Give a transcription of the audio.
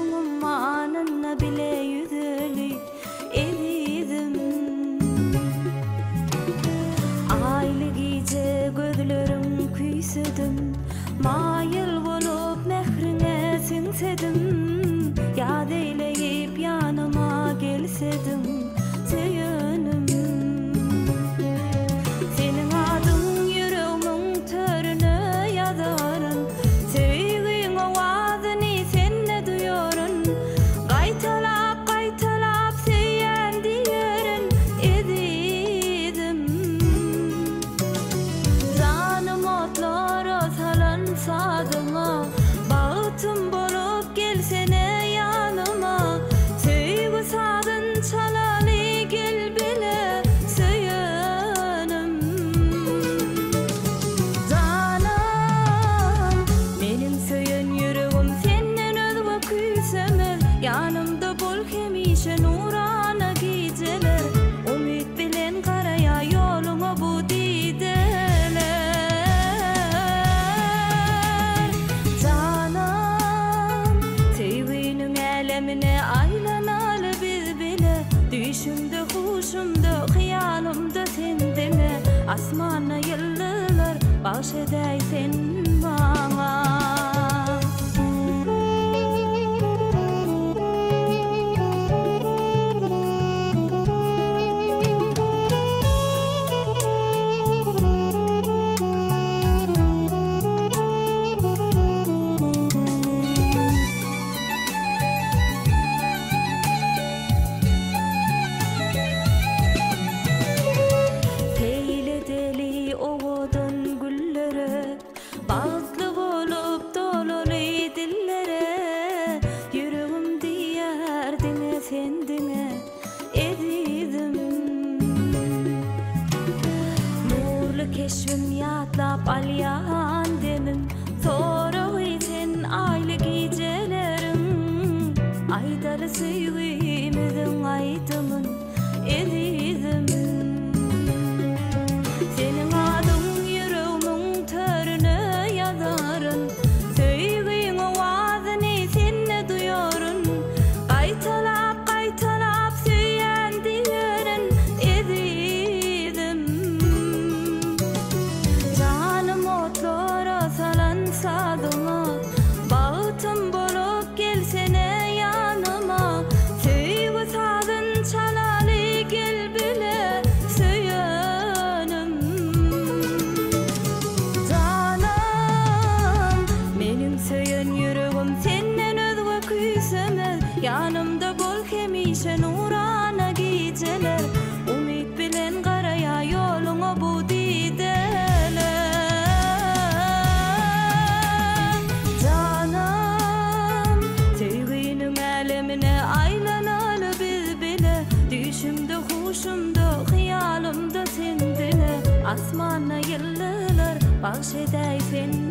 düşümüm anına bile yüzülü edidim. Aylı gece gözlerim küysüdüm, mayıl bolup mehrine singsedim. Yad eyleyip yanıma gelsedim söyünüm. Senin adın yüreğimin törüne yazarın, sevgin ovazını sen de duyarın. Qaytalap qaytalap söyleyen diyerin edidim. Canım otlara salan sadıma, bağıtım bolup gelsene yanıma. Sevgi sadın çalalı gel bile söyünüm. Canım benim söyün yüreğim senden özgü küysemez. Yanımda bol hemişe nurana geceler, umut bilen karaya yoluma bu dideler. Canım sevginin elemine aylanalı biz bile, düşümde huşumda hıyalımda sendine. Asmana yıllar bağışeday sen bana. Peyle deli oğudun güllere, bazlı bolup dolulu dillere. Yüreğim diyerdine sendine edidim. Nurlu keşfim yatlap alyan demim, sonra sen aylı gecelerim. Aydalı sevgimizin aydımın edidim. Senin adın yüreğimin törüne yazarın, sevgin ovazını sen de duyarın. Qaytalap qaytalap söyleyen diyerin edidim. Canım otlara salan sadıma, bağıtım bolup gelsene yanıma. Sevgi sadın çalalı gel bile söyünüm. Canım benim söyün yüreğim senden özgü küysemez. Yanımda bol hemişe nurana geceler, umut bilen karaya yoluna bu dideler. Canım sevginin elemine aylanalı biz bile, düşümde huşumda hıyalımda sendine. Asmana yıllar bağışeday sen